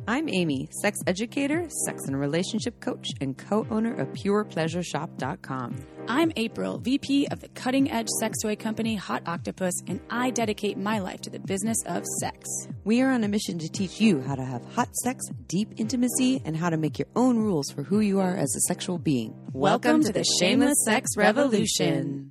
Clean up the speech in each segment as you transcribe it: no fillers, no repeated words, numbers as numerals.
I'm Amy, sex educator, sex and relationship coach, and co-owner of PurePleasureShop.com. I'm April, VP of the cutting-edge sex toy company Hot Octopus, and I dedicate my life to the business of sex. We are on a mission to teach you how to have hot sex, deep intimacy, and how to make your own rules for who you are as a sexual being. Welcome to the Shameless Sex Revolution.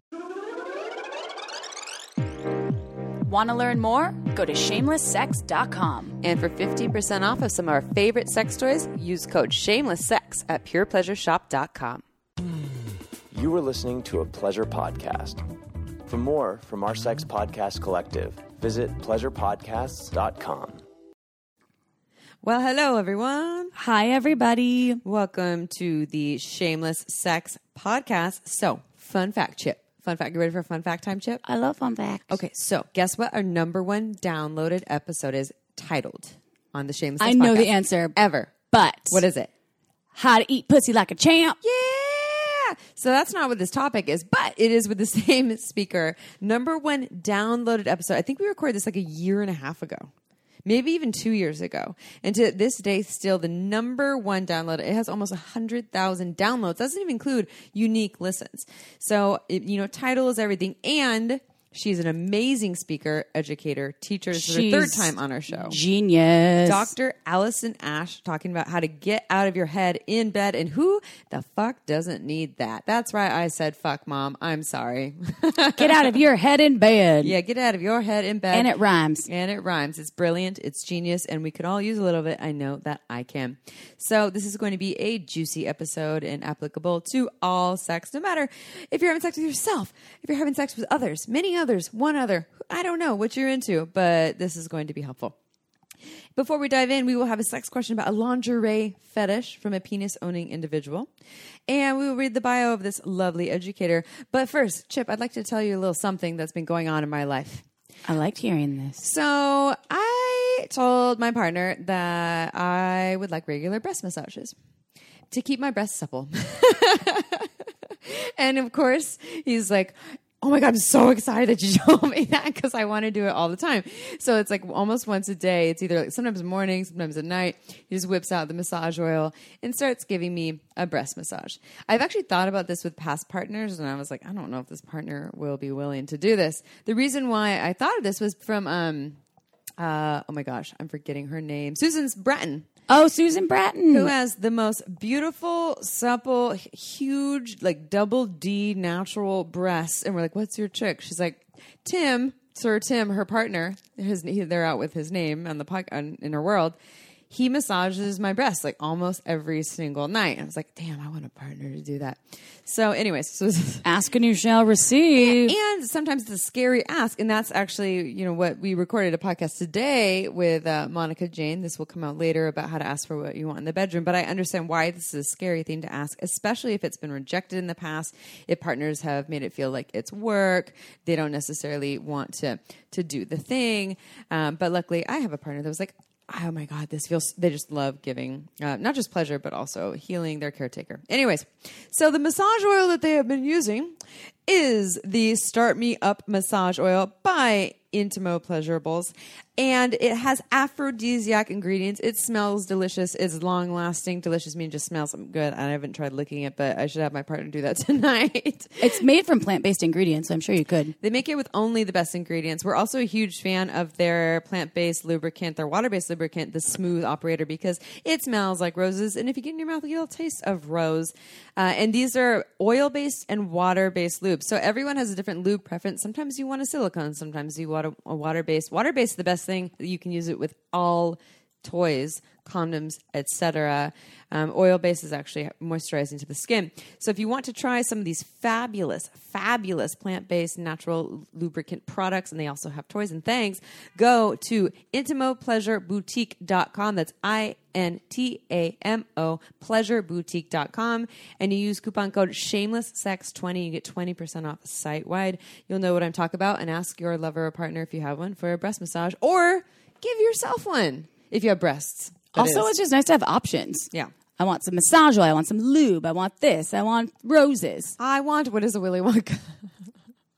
Want to learn more? Go to shamelesssex.com. And for 15% off of some of our favorite sex toys, use code SHAMELESSSEX at PurePleasureShop.com. You were listening to a Pleasure Podcast. For more from our Sex Podcast Collective, visit pleasurepodcasts.com. Well, hello, everyone. Hi, everybody. Welcome to the Shameless Sex Podcast. So, fun fact, Chip. Fun fact. You ready for fun fact time, Chip? I love fun facts. Okay, so guess what our number one downloaded episode is titled on the Shameless Sex I know Podcast? the answer. Ever. But What is it? how to eat pussy like a champ. Yeah. So that's not what this topic is, but it is with the same speaker. Number one downloaded episode. I think we recorded this like a year and a half ago. Maybe even 2 years ago. And to this day, still the number one download. It has almost 100,000 downloads. Doesn't even include unique listens. So, title is everything. And she's an amazing speaker, educator, teacher. This is her third time on our show. Genius. Dr. Allison Ash talking about how to get out of your head in bed. And who the fuck doesn't need that? That's right. I said, fuck, Mom. I'm sorry. Get out of your head in bed. Yeah, get out of your head in bed. And it rhymes. And it rhymes. It's brilliant. It's genius. And we could all use a little bit. I know that I can. So this is going to be a juicy episode and applicable to all sex, no matter if you're having sex with yourself, if you're having sex with others, many others, one other. I don't know what you're into, but this is going to be helpful. Before we dive in, we will have a sex question about a lingerie fetish from a penis-owning individual. And we will read the bio of this lovely educator. But first, Chip, I'd like to tell you a little something that's been going on in my life. I liked hearing this. So I told my partner that I would like regular breast massages to keep my breasts supple. And of course, he's like, oh my God, I'm so excited that you told me that because I want to do it all the time. So it's like almost once a day. It's either like sometimes morning, sometimes at night. He just whips out the massage oil and starts giving me a breast massage. I've actually thought about this with past partners, and I was like, I don't know if this partner will be willing to do this. The reason why I thought of this was from, oh my gosh, I'm forgetting her name. Susan Bratton. Oh, Susan Bratton. Who has the most beautiful, supple, huge, like double D natural breasts. And we're like, what's your trick? She's like, Tim, Sir Tim, her partner, they're out with his name on the podcast in her world. He massages my breasts like almost every single night. I was like, damn, I want a partner to do that. So anyways, ask and you shall receive. And sometimes it's a scary ask. And that's actually, what we recorded a podcast today with Monica Jane. This will come out later about how to ask for what you want in the bedroom. But I understand why this is a scary thing to ask, especially if it's been rejected in the past, if partners have made it feel like it's work, they don't necessarily want to do the thing. But luckily I have a partner that was like, oh my God, they just love giving, not just pleasure, but also healing their caretaker. Anyways, so the massage oil that they have been using is the Start Me Up Massage Oil by Intimo Pleasurables. And it has aphrodisiac ingredients. It smells delicious. It's long-lasting. Delicious means just smells good. I haven't tried licking it, but I should have my partner do that tonight. It's made from plant-based ingredients, so I'm sure you could. They make it with only the best ingredients. We're also a huge fan of their plant-based lubricant, their water-based lubricant, the Smooth Operator, because it smells like roses. And if you get in your mouth, you get a little taste of rose. And these are oil-based and water-based lubes. So everyone has a different lube preference. Sometimes you want a silicone. Sometimes you want a water-based. Water-based is the best thing. You can use it with all toys, condoms, etc. Oil-based is actually moisturizing to the skin. So if you want to try some of these fabulous plant-based natural lubricant products, and they also have toys and things, go to IntimoPleasureBoutique.com. That's INTAMO pleasureboutique.com, and you use coupon code SHAMELESSSEX20. You get 20% off site-wide. You'll know what I'm talking about, and ask your lover or partner if you have one for a breast massage, or give yourself one if you have breasts. Also, it's just nice to have options. Yeah. I want some massage oil. I want some lube. I want this. I want roses. What is a Willy Wonka?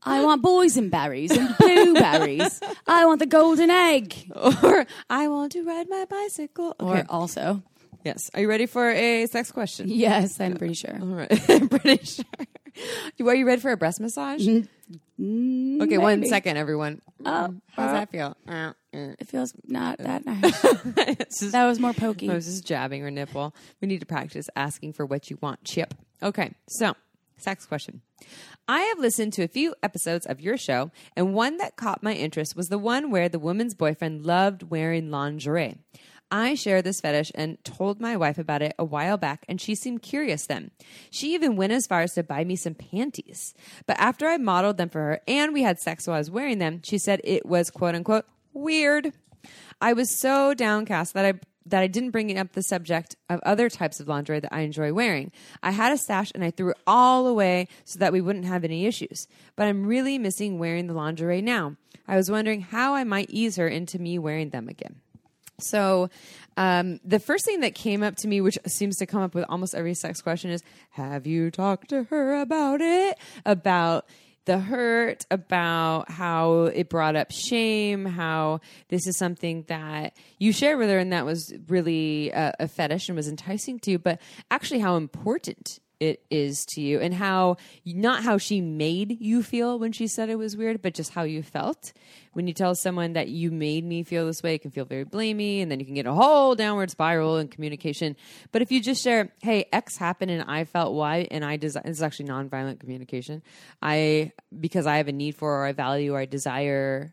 I want boysenberries and blueberries. I want the golden egg. Or I want to ride my bicycle. Okay. Or also, Yes. Are you ready for a sex question? yes, I'm pretty sure. All right. I'm pretty sure. Are you ready for a breast massage? Okay, Maybe. 1 second, everyone. Oh, How's that feel? It feels not that nice. That was more pokey. I was just jabbing her nipple. We need to practice asking for what you want, Chip. Okay, so sex question. I have listened to a few episodes of your show, and one that caught my interest was the one where the woman's boyfriend loved wearing lingerie. I share this fetish and told my wife about it a while back, and she seemed curious then. She even went as far as to buy me some panties. But after I modeled them for her and we had sex while I was wearing them, she said it was quote-unquote weird. I was so downcast that I didn't bring up the subject of other types of lingerie that I enjoy wearing. I had a stash and I threw it all away so that we wouldn't have any issues. But I'm really missing wearing the lingerie now. I was wondering how I might ease her into me wearing them again. So the first thing that came up to me, which seems to come up with almost every sex question, is, have you talked to her about it? About the hurt, about how it brought up shame, how this is something that you shared with her and that was really a fetish and was enticing to you, but actually how important it is to you, and how, not how she made you feel when she said it was weird, but just how you felt. When you tell someone that you made me feel this way, it can feel very blamey, and then you can get a whole downward spiral in communication. But if you just share, hey, X happened and I felt Y, and this is actually nonviolent communication. Because I have a need for, or I value, or I desire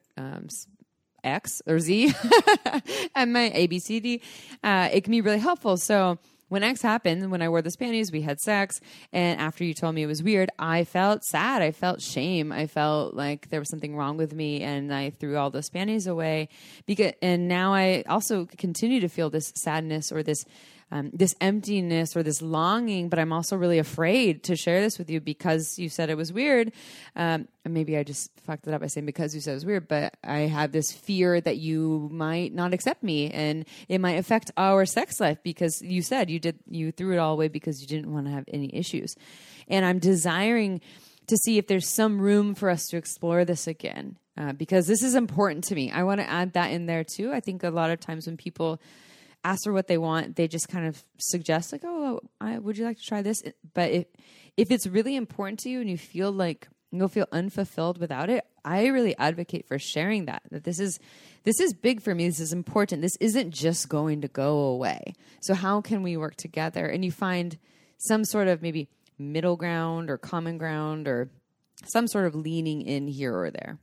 X or Z and my ABCD, it can be really helpful. So when X happened, when I wore those panties, we had sex, and after you told me it was weird, I felt sad. I felt shame. I felt like there was something wrong with me, and I threw all those panties away. And now I also continue to feel this sadness or this emptiness or this longing, but I'm also really afraid to share this with you because you said it was weird. And maybe I just fucked it up by saying because you said it was weird, but I have this fear that you might not accept me and it might affect our sex life because you said you threw it all away because you didn't want to have any issues. And I'm desiring to see if there's some room for us to explore this again, because this is important to me. I want to add that in there too. I think a lot of times when people ask her what they want, they just kind of suggest like, oh, would you like to try this? But if it's really important to you and you feel like you'll feel unfulfilled without it, I really advocate for sharing that this is big for me. This is important. This isn't just going to go away. So how can we work together? And you find some sort of maybe middle ground or common ground or some sort of leaning in here or there.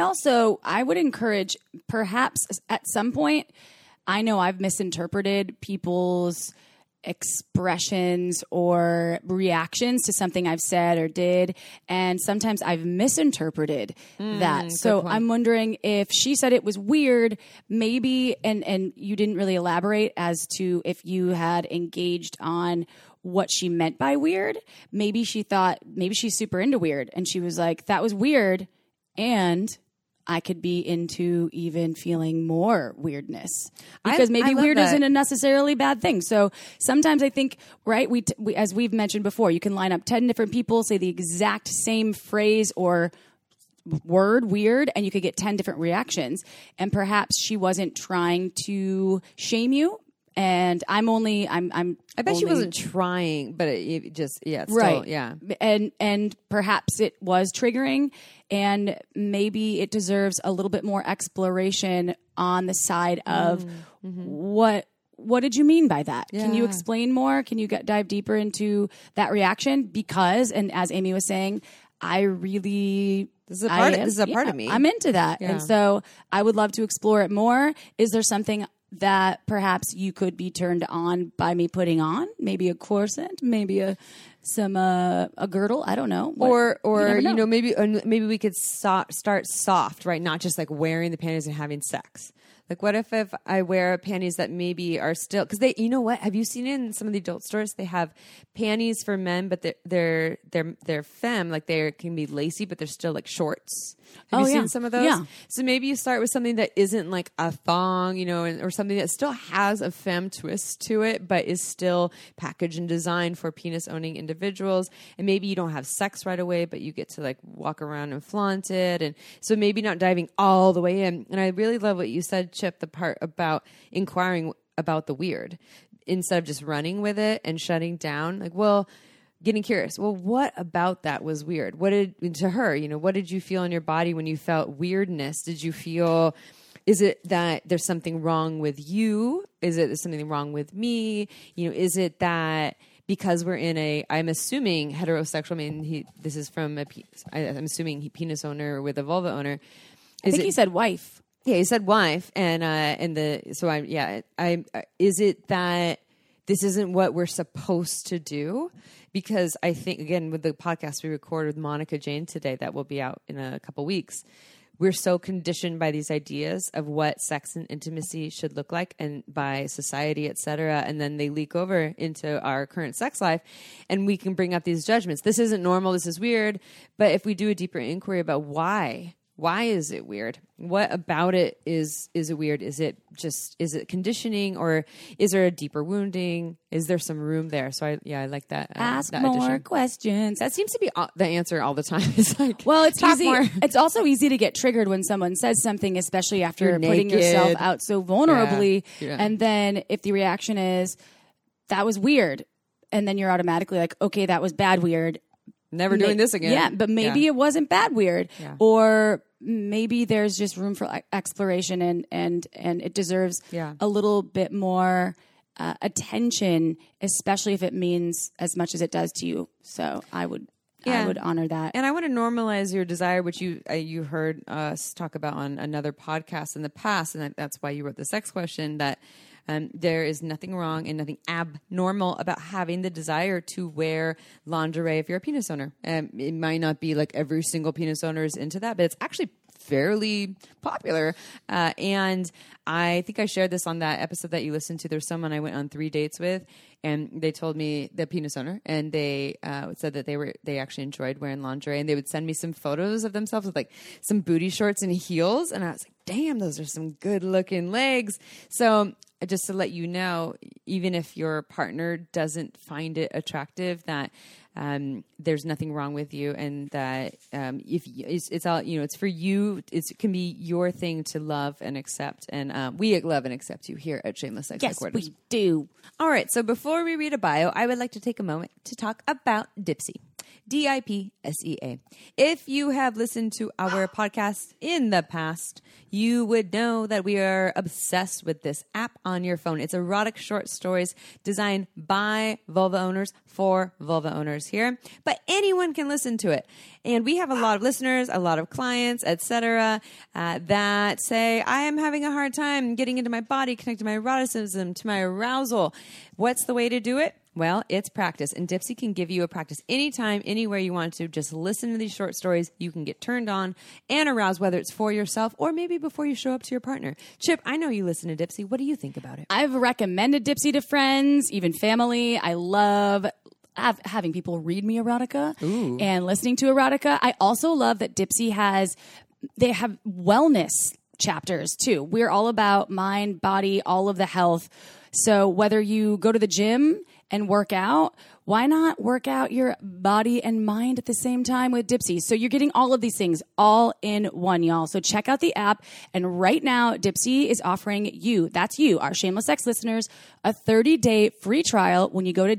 I would encourage perhaps at some point, I know I've misinterpreted people's expressions or reactions to something I've said or did, and sometimes I've misinterpreted that. So I'm wondering if she said it was weird, maybe, and you didn't really elaborate as to if you had engaged on what she meant by weird. Maybe she thought, maybe she's super into weird, and she was like, that was weird, and I could be into even feeling more weirdness because maybe weird isn't a necessarily bad thing. So sometimes I think, right, we as we've mentioned before, you can line up 10 different people, say the exact same phrase or word weird, and you could get 10 different reactions. And perhaps she wasn't trying to shame you. And I bet she wasn't trying, but it just, it's right. Still, yeah. And perhaps it was triggering, and maybe it deserves a little bit more exploration on the side of what did you mean by that? Yeah. Can you explain more? Can you dive deeper into that reaction? Because, and as Amy was saying, I really... This is a part of me. I'm into that. Yeah. And so I would love to explore it more. Is there something that perhaps you could be turned on by me putting on? Maybe a corset, maybe a girdle. I don't know. Or maybe we could start soft, right? Not just like wearing the panties and having sex. Like, what if I wear panties that maybe are still, because they, you know what? Have you seen in some of the adult stores, they have panties for men, but they're femme, like they can be lacy, but they're still like shorts. Have you seen some of those? Yeah. So maybe you start with something that isn't like a thong, or something that still has a femme twist to it, but is still packaged and designed for penis owning individuals. And maybe you don't have sex right away, but you get to like walk around and flaunt it. And so maybe not diving all the way in. And I really love what you said, Chip, the part about inquiring about the weird instead of just running with it and shutting down. Like, well, getting curious. Well, what about that was weird? What did you feel in your body when you felt weirdness? Did you feel, is it that there's something wrong with you? Is it there's something wrong with me? Is it that because we're in I'm assuming heterosexual, I mean, this is from I'm assuming penis owner with a vulva owner. I think he said wife. Yeah, he said wife. Is it that this isn't what we're supposed to do? Because I think, again, with the podcast we recorded with Monica Jane today, that will be out in a couple weeks, we're so conditioned by these ideas of what sex and intimacy should look like and by society, et cetera. And then they leak over into our current sex life and we can bring up these judgments. This isn't normal. This is weird. But if we do a deeper inquiry about why is it weird? What about it is it weird? Is it conditioning, or is there a deeper wounding? Is there some room there? So I like that. Ask that more addition. questions. That seems to be the answer all the time. It's like, well, it's talk easy. more. It's also easy to get triggered when someone says something, especially after You're putting naked. yourself out so vulnerably. Yeah. And then if the reaction is, that was weird, and then you're automatically like, okay, that was bad weird. Never doing this again. Yeah, but maybe it wasn't bad weird. Yeah. Or maybe there's just room for exploration and it deserves a little bit more attention, especially if it means as much as it does to you. So I would honor that. And I want to normalize your desire, which you heard us talk about on another podcast in the past, and that's why you wrote the sex question, that there is nothing wrong and nothing abnormal about having the desire to wear lingerie if you're a penis owner. It might not be like every single penis owner is into that, but it's actually fairly popular. And I think I shared this on that episode that you listened to. There's someone I went on 3 dates with, and they told me, the penis owner, and they said that they actually enjoyed wearing lingerie, and they would send me some photos of themselves with like some booty shorts and heels. And I was like, damn, those are some good looking legs. So just to let you know, even if your partner doesn't find it attractive, that there's nothing wrong with you, and that if it's all, it's for you. It can be your thing to love and accept, and we love and accept you here at Shameless Sex Headquarters. Yes, we do. All right, so before we read a bio, I would like to take a moment to talk about Dipsea. DIPSEA. If you have listened to our podcast in the past, you would know that we are obsessed with this app on your phone. It's erotic short stories designed by vulva owners for vulva owners here, but anyone can listen to it. And we have a lot of listeners, a lot of clients, etc., that say, I am having a hard time getting into my body, connecting my eroticism to my arousal. What's the way to do it? Well, it's practice, and Dipsea can give you a practice anytime, anywhere you want to. Just listen to these short stories. You can get turned on and aroused, whether it's for yourself or maybe before you show up to your partner. Chip, I know you listen to Dipsea. What do you think about it? I've recommended Dipsea to friends, even family. I love having people read me erotica and listening to erotica. I also love that Dipsea they have wellness chapters too. We're all about mind, body, all of the health. So whether you go to the gym and work out, why not work out your body and mind at the same time with Dipsea? So you're getting all of these things all in one, y'all. So check out the app. And right now, Dipsea is offering you, that's you, our Shameless Sex listeners, a 30-day free trial when you go to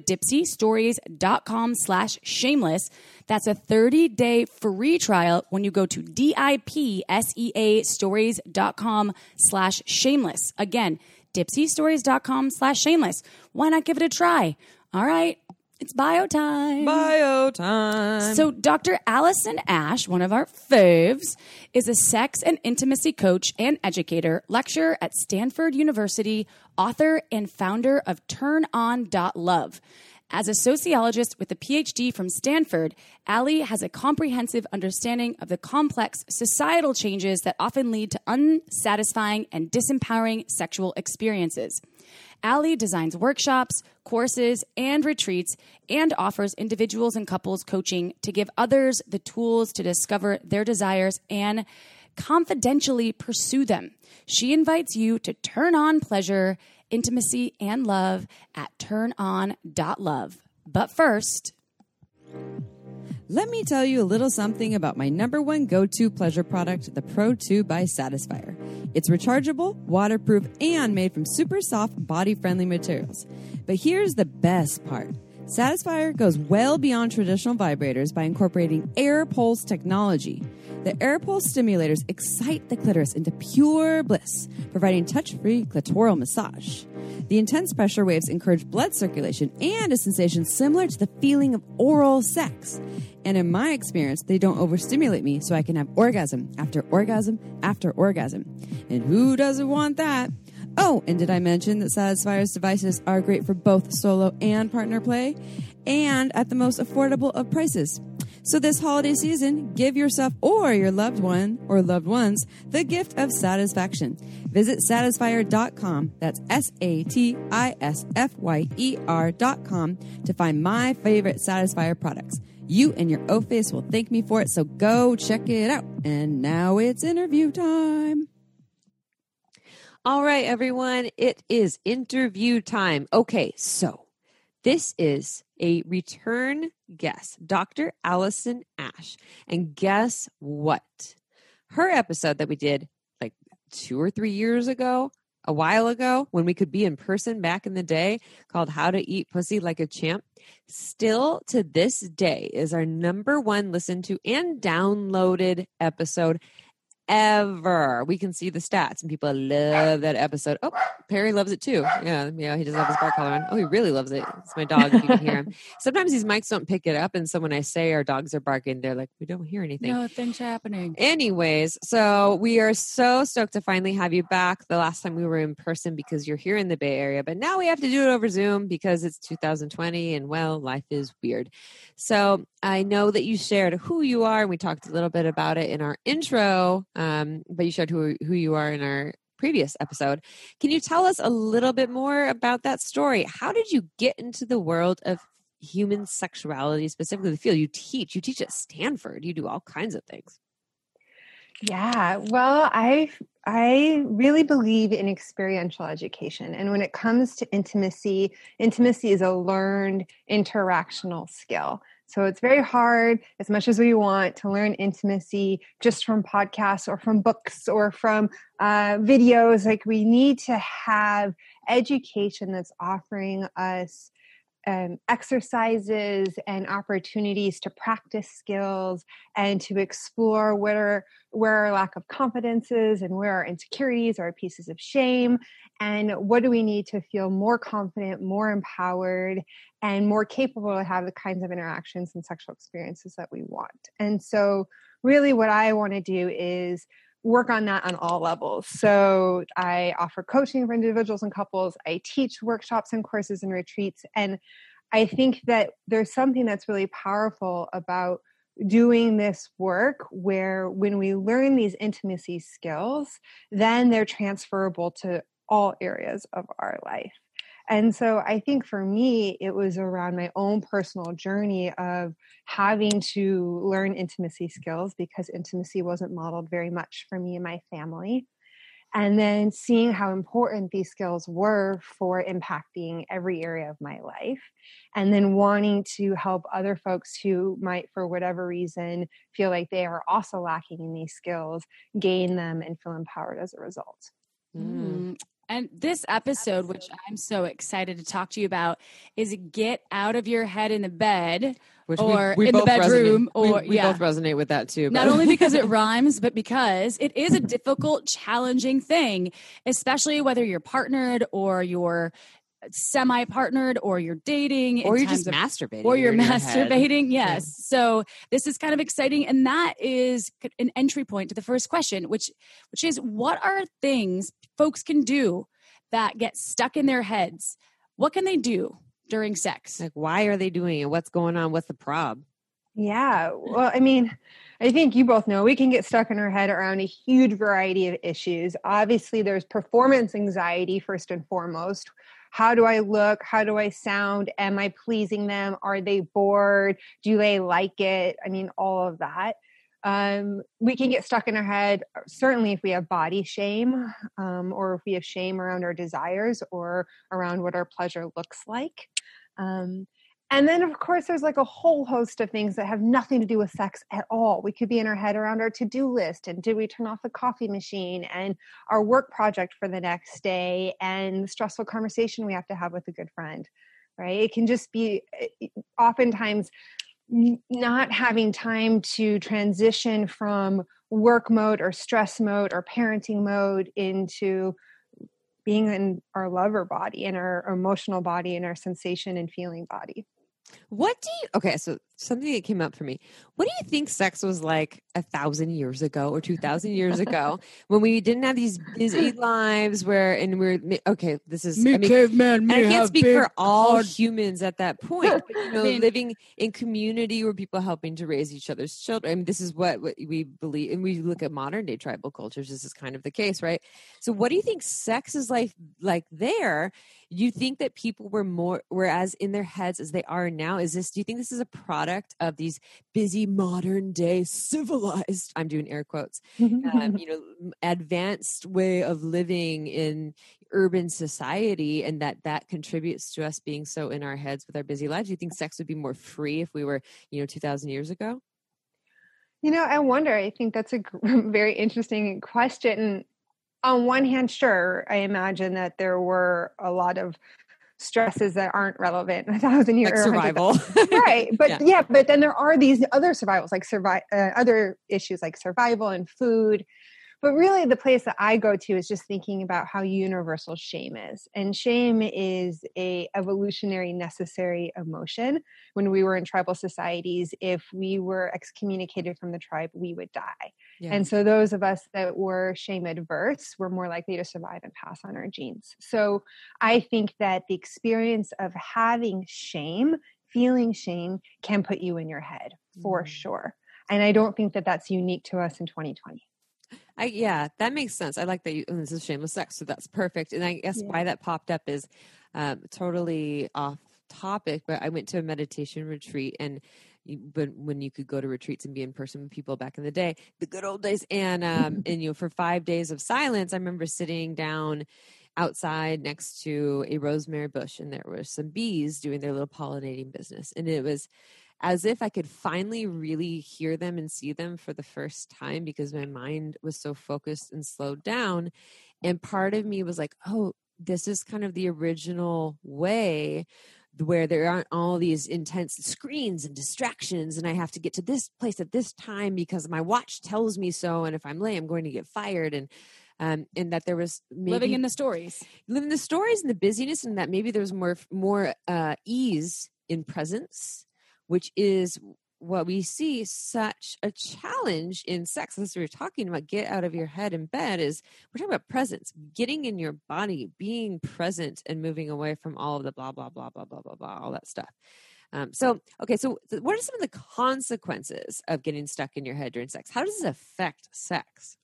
dipseastories.com/shameless. That's a 30-day free trial when you go to DIPSEA stories.com/shameless. Again, dipseastories.com/shameless. Why not give it a try? All right. It's bio time. Bio time. So Dr. Allison Ash, one of our faves, is a sex and intimacy coach and educator, lecturer at Stanford University, author and founder of TurnOn.love. As a sociologist with a PhD from Stanford, Allie has a comprehensive understanding of the complex societal changes that often lead to unsatisfying and disempowering sexual experiences. Allie designs workshops, courses, and retreats, and offers individuals and couples coaching to give others the tools to discover their desires and confidentially pursue them. She invites you to turn on pleasure, intimacy, and love at turnon.love. But first, let me tell you a little something about my number one go-to pleasure product, the Pro 2 by Satisfyer. It's rechargeable, waterproof, and made from super soft, body-friendly materials. But here's the best part. Satisfyer goes well beyond traditional vibrators by incorporating air pulse technology. The air pulse stimulators excite the clitoris into pure bliss, providing touch-free clitoral massage. The intense pressure waves encourage blood circulation and a sensation similar to the feeling of oral sex. And in my experience, they don't overstimulate me, so I can have orgasm after orgasm after orgasm. And who doesn't want that? Oh, and did I mention that Satisfyer's devices are great for both solo and partner play, and at the most affordable of prices? So this holiday season, give yourself or your loved one or loved ones the gift of satisfaction. Visit Satisfyer.com, that's SATISFYER.com, to find my favorite Satisfyer products. You and your O-Face will thank me for it, so go check it out. And now it's interview time. All right, everyone, it is interview time. Okay, so this is a return guest, Dr. Allison Ash. And guess what? Her episode that we did like 2 or 3 years ago, a while ago, when we could be in person back in the day, called How to Eat Pussy Like a Champ, still to this day is our number one listened to and downloaded episode ever. We can see the stats and people love that episode. Oh, Perry loves it too. Yeah, he does have his bar collar on. Oh, he really loves it. It's my dog. You can hear him. Sometimes these mics don't pick it up, and so when I say our dogs are barking, they're like, we don't hear anything. nothing's happening. Anyways, so we are so stoked to finally have you back. The last time we were in person because you're here in the Bay Area, but now we have to do it over Zoom because it's 2020 and, well, life is weird. So I know that you shared who you are, and we talked a little bit about it in our intro, but you shared who you are in our previous episode. Can you tell us a little bit more about that story? How did you get into the world of human sexuality, specifically the field you teach? You teach at Stanford. You do all kinds of things. Yeah, well, I really believe in experiential education. And when it comes to intimacy is a learned interactional skill. So it's very hard, as much as we want, to learn intimacy just from podcasts or from books or from videos. Like, we need to have education that's offering us exercises and opportunities to practice skills and to explore where our lack of confidence is and where our insecurities are pieces of shame, and what do we need to feel more confident, more empowered, and more capable to have the kinds of interactions and sexual experiences that we want. And so really what I want to do is work on that on all levels. So I offer coaching for individuals and couples. I teach workshops and courses and retreats. And I think that there's something that's really powerful about doing this work where when we learn these intimacy skills, then they're transferable to all areas of our life. And so I think for me, it was around my own personal journey of having to learn intimacy skills because intimacy wasn't modeled very much for me and my family. And then seeing how important these skills were for impacting every area of my life. And then wanting to help other folks who might, for whatever reason, feel like they are also lacking in these skills, gain them and feel empowered as a result. And this episode, which I'm so excited to talk to you about, is get out of your head in the bed, Which or we in the both bedroom. resonate. Or we both resonate with that too. Not only because it rhymes, but because it is a difficult, challenging thing, especially whether you're partnered or you're semi-partnered or you're dating. Or you're just masturbating. Or you're in your masturbating, head. yes. Yeah. So this is kind of exciting. And that is an entry point to the first question, which is, what are things folks can do that get stuck in their heads? What can they do during sex? Like, why are they doing it? What's going on? What's the prob? Yeah. Well, I mean, I think you both know we can get stuck in our head around a huge variety of issues. Obviously, there's performance anxiety, first and foremost. How do I look? How do I sound? Am I pleasing them? Are they bored? Do they like it? I mean, all of that. We can get stuck in our head, certainly if we have body shame, or if we have shame around our desires or around what our pleasure looks like. And then, of course, there's like a whole host of things that have nothing to do with sex at all. We could be in our head around our to-do list and did we turn off the coffee machine and our work project for the next day and the stressful conversation we have to have with a good friend, right? It can just be oftentimes not having time to transition from work mode or stress mode or parenting mode into being in our lover body and our emotional body and our sensation and feeling body. So something that came up for me. What do you think sex was like 1,000 years ago or 2,000 years ago when we didn't have these busy lives this is, caveman, and I can't speak for all humans at that point, but, living in community where people are helping to raise each other's children. I mean, this is what we believe, and we look at modern day tribal cultures. This is kind of the case, right? So what do you think sex is like there? You think that people were as in their heads as they are now? Do you think this is a product of these busy modern day civilized, I'm doing air quotes, advanced way of living in urban society, and that contributes to us being so in our heads with our busy lives? Do you think sex would be more free if we were, 2,000 years ago? I wonder. I think that's a very interesting question. On one hand, sure, I imagine that there were a lot of stresses that aren't relevant 1,000 years, like survival. Right. But but then there are these other survivals, like other issues like survival and food. But really the place that I go to is just thinking about how universal shame is. And shame is a evolutionary necessary emotion. When we were in tribal societies, if we were excommunicated from the tribe, we would die. Yeah. And so those of us that were shame adverse were more likely to survive and pass on our genes. So I think that the experience of having shame, feeling shame, can put you in your head for sure. And I don't think that that's unique to us in 2020. That makes sense. I like that this is shameless sex, so that's perfect. And I guess why that popped up is totally off topic, but I went to a meditation retreat, and when you could go to retreats and be in person with people back in the day, the good old days, and for 5 days of silence, I remember sitting down outside next to a rosemary bush, and there were some bees doing their little pollinating business, and it was as if I could finally really hear them and see them for the first time, because my mind was so focused and slowed down. And part of me was like, oh, this is kind of the original way, where there aren't all these intense screens and distractions, and I have to get to this place at this time because my watch tells me so, and if I'm late, I'm going to get fired. And that there was maybe living in the stories and the busyness, and that maybe there was more ease in presence, which is what we see such a challenge in sex. As we were talking about, get out of your head in bed, is we're talking about presence, getting in your body, being present, and moving away from all of the blah, blah, blah, blah, blah, blah, blah, all that stuff. So what are some of the consequences of getting stuck in your head during sex? How does this affect sex?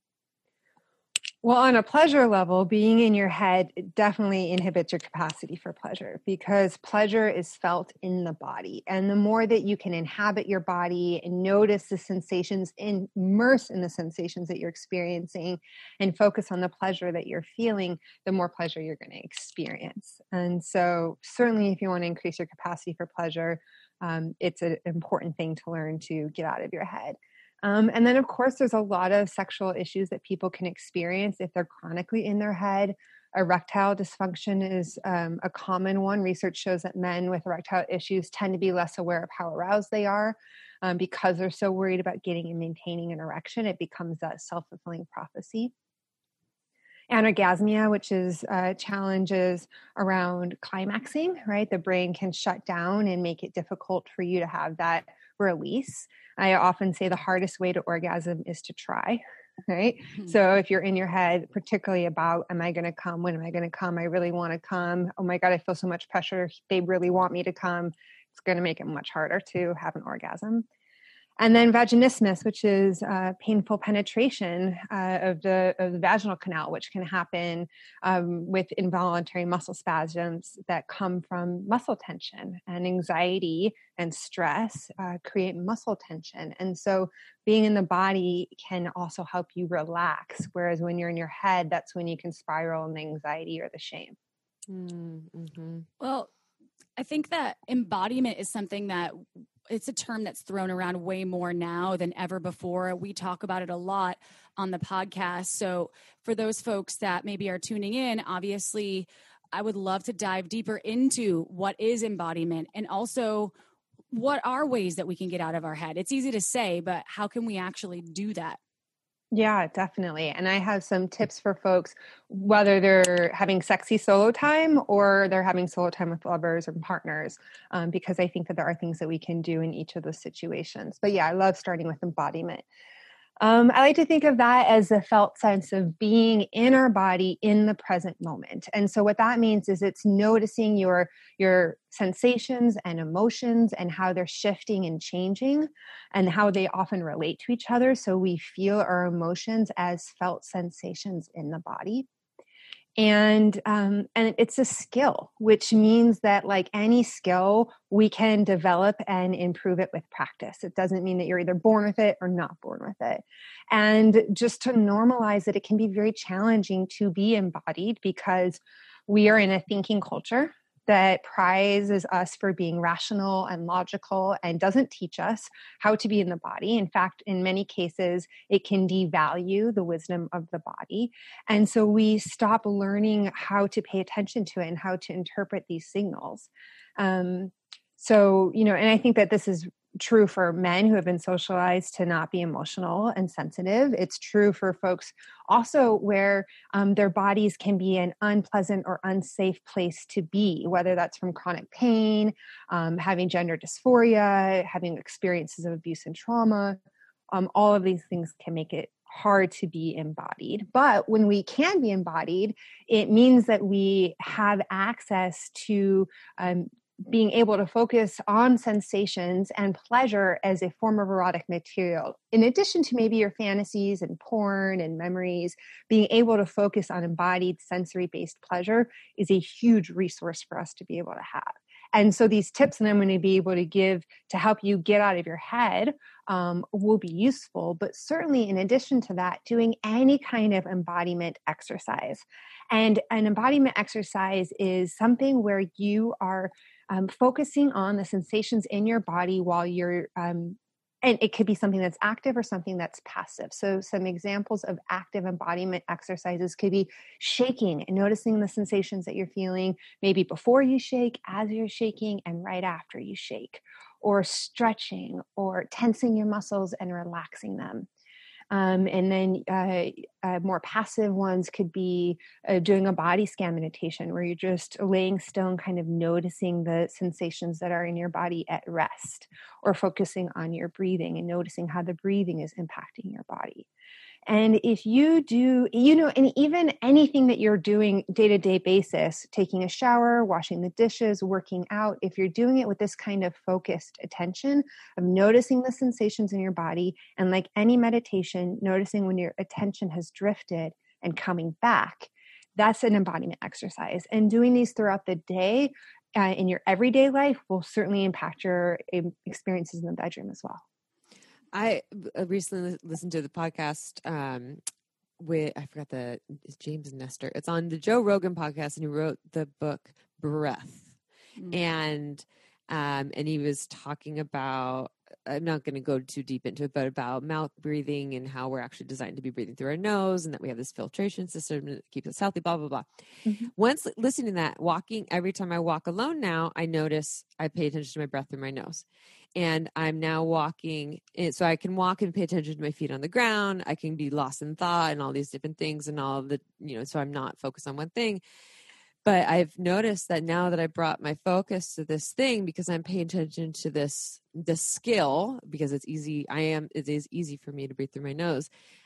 Well, on a pleasure level, being in your head definitely inhibits your capacity for pleasure, because pleasure is felt in the body. And the more that you can inhabit your body and notice the sensations, immerse in the sensations that you're experiencing, and focus on the pleasure that you're feeling, the more pleasure you're going to experience. And so certainly if you want to increase your capacity for pleasure, it's an important thing to learn to get out of your head. And then, of course, there's a lot of sexual issues that people can experience if they're chronically in their head. Erectile dysfunction is a common one. Research shows that men with erectile issues tend to be less aware of how aroused they are because they're so worried about getting and maintaining an erection. It becomes that self-fulfilling prophecy. Anorgasmia, which is challenges around climaxing, right? The brain can shut down and make it difficult for you to have that release. I often say the hardest way to orgasm is to try, right? So if you're in your head, particularly about, am I going to come? When am I going to come? I really want to come. Oh my God, I feel so much pressure. They really want me to come. It's going to make it much harder to have an orgasm. And then vaginismus, which is painful penetration of the vaginal canal, which can happen with involuntary muscle spasms that come from muscle tension, and anxiety and stress create muscle tension. And so being in the body can also help you relax. Whereas when you're in your head, that's when you can spiral in the anxiety or the shame. Mm-hmm. Well, I think that embodiment is something that it's a term that's thrown around way more now than ever before. We talk about it a lot on the podcast. So for those folks that maybe are tuning in, obviously, I would love to dive deeper into what is embodiment, and also what are ways that we can get out of our head. It's easy to say, but how can we actually do that? Yeah, definitely. And I have some tips for folks, whether they're having sexy solo time or they're having solo time with lovers or partners, because I think that there are things that we can do in each of those situations. But yeah, I love starting with embodiment. I like to think of that as a felt sense of being in our body in the present moment. And so what that means is it's noticing your sensations and emotions and how they're shifting and changing and how they often relate to each other. So we feel our emotions as felt sensations in the body. And it's a skill, which means that like any skill, we can develop and improve it with practice. It doesn't mean that you're either born with it or not born with it. And just to normalize it, it can be very challenging to be embodied because we are in a thinking culture that prizes us for being rational and logical and doesn't teach us how to be in the body. In fact, in many cases, it can devalue the wisdom of the body. And so we stop learning how to pay attention to it and how to interpret these signals. So, and I think that this is true for men who have been socialized to not be emotional and sensitive. It's true for folks also where their bodies can be an unpleasant or unsafe place to be, whether that's from chronic pain, having gender dysphoria, having experiences of abuse and trauma. All of these things can make it hard to be embodied. But when we can be embodied, it means that we have access to being able to focus on sensations and pleasure as a form of erotic material. In addition to maybe your fantasies and porn and memories, being able to focus on embodied sensory-based pleasure is a huge resource for us to be able to have. And so these tips that I'm going to be able to give to help you get out of your head will be useful. But certainly in addition to that, doing any kind of embodiment exercise. And an embodiment exercise is something where you are focusing on the sensations in your body while you're, and it could be something that's active or something that's passive. So some examples of active embodiment exercises could be shaking and noticing the sensations that you're feeling, maybe before you shake, as you're shaking, and right after you shake, or stretching or tensing your muscles and relaxing them. And then more passive ones could be doing a body scan meditation where you're just laying still and kind of noticing the sensations that are in your body at rest, or focusing on your breathing and noticing how the breathing is impacting your body. And if you do, and even anything that you're doing day-to-day basis, taking a shower, washing the dishes, working out, if you're doing it with this kind of focused attention of noticing the sensations in your body, and like any meditation, noticing when your attention has drifted and coming back, that's an embodiment exercise. And doing these throughout the day in your everyday life will certainly impact your experiences in the bedroom as well. I recently listened to the podcast with, it's James Nestor. It's on the Joe Rogan podcast, and he wrote the book Breath. Mm-hmm. And he was talking about, I'm not going to go too deep into it, but about mouth breathing and how we're actually designed to be breathing through our nose, and that we have this filtration system that keeps us healthy, blah, blah, blah. Mm-hmm. Once listening to that, every time I walk alone now, I notice I pay attention to my breath through my nose. And I'm now walking, so I can walk and pay attention to my feet on the ground. I can be lost in thought and all these different things and all of the, so I'm not focused on one thing. But I've noticed that now that I brought my focus to this thing, because I'm paying attention to this skill, because it's easy. It is easy for me to breathe through my nose.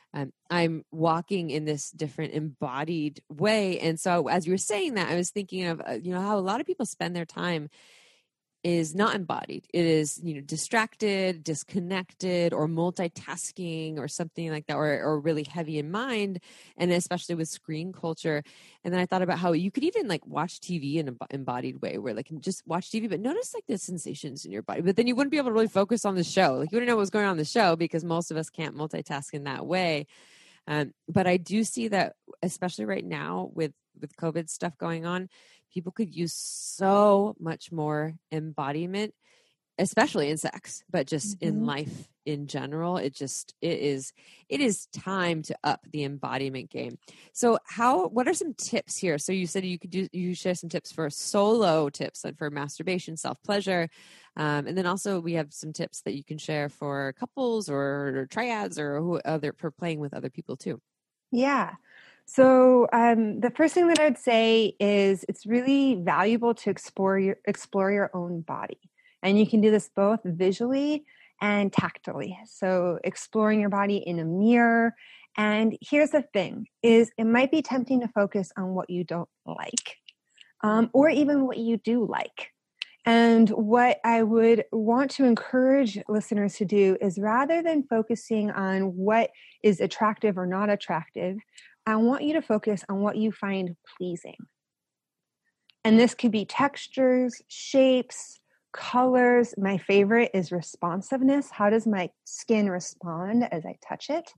I'm walking in this different embodied way. And so as you were saying that, I was thinking of, how a lot of people spend their time is not embodied. It is, distracted, disconnected, or multitasking or something like that, or really heavy in mind. And especially with screen culture. And then I thought about how you could even like watch TV in an embodied way, where like just watch TV, but notice like the sensations in your body, but then you wouldn't be able to really focus on the show. Like you wouldn't know what's going on in the show because most of us can't multitask in that way. But I do see that, especially right now with COVID stuff going on, people could use so much more embodiment, especially in sex, but just in life in general. It is time to up the embodiment game. So what are some tips here? So you said you share some tips for solo tips and for masturbation, self-pleasure. And then also we have some tips that you can share for couples or triads or for playing with other people too. Yeah. So the first thing that I'd say is it's really valuable to explore your own body. And you can do this both visually and tactily. So exploring your body in a mirror. And here's the thing, is it might be tempting to focus on what you don't like, or even what you do like. And what I would want to encourage listeners to do is, rather than focusing on what is attractive or not attractive, I want you to focus on what you find pleasing. And this could be textures, shapes, colors. My favorite is responsiveness. How does my skin respond as I touch it?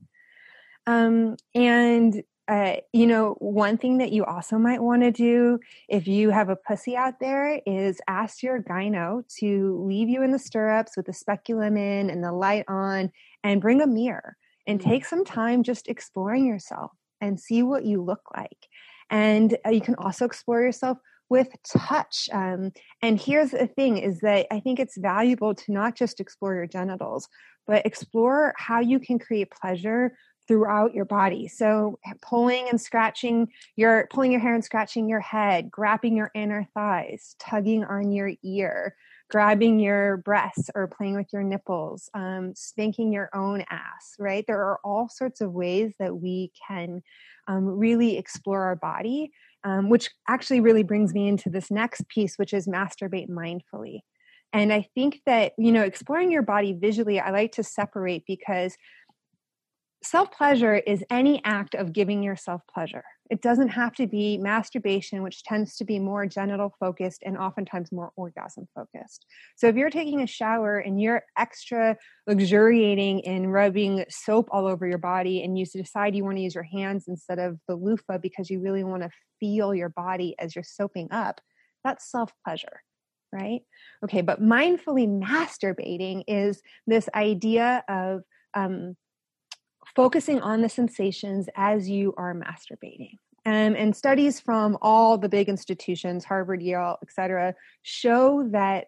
One thing that you also might want to do if you have a pussy out there is ask your gyno to leave you in the stirrups with the speculum in and the light on, and bring a mirror and take some time just exploring yourself and see what you look like. And you can also explore yourself with touch. And here's the thing, is that I think it's valuable to not just explore your genitals, but explore how you can create pleasure throughout your body. So pulling your hair and scratching your head, grabbing your inner thighs, tugging on your ear, grabbing your breasts or playing with your nipples, spanking your own ass, right? There are all sorts of ways that we can really explore our body, which actually really brings me into this next piece, which is masturbate mindfully. And I think that, exploring your body visually, I like to separate, because self-pleasure is any act of giving yourself pleasure. It doesn't have to be masturbation, which tends to be more genital focused and oftentimes more orgasm focused. So if you're taking a shower and you're extra luxuriating in rubbing soap all over your body, and you decide you want to use your hands instead of the loofah because you really want to feel your body as you're soaping up, that's self-pleasure, right? Okay, but mindfully masturbating is this idea of focusing on the sensations as you are masturbating. And studies from all the big institutions, Harvard, Yale, et cetera, show that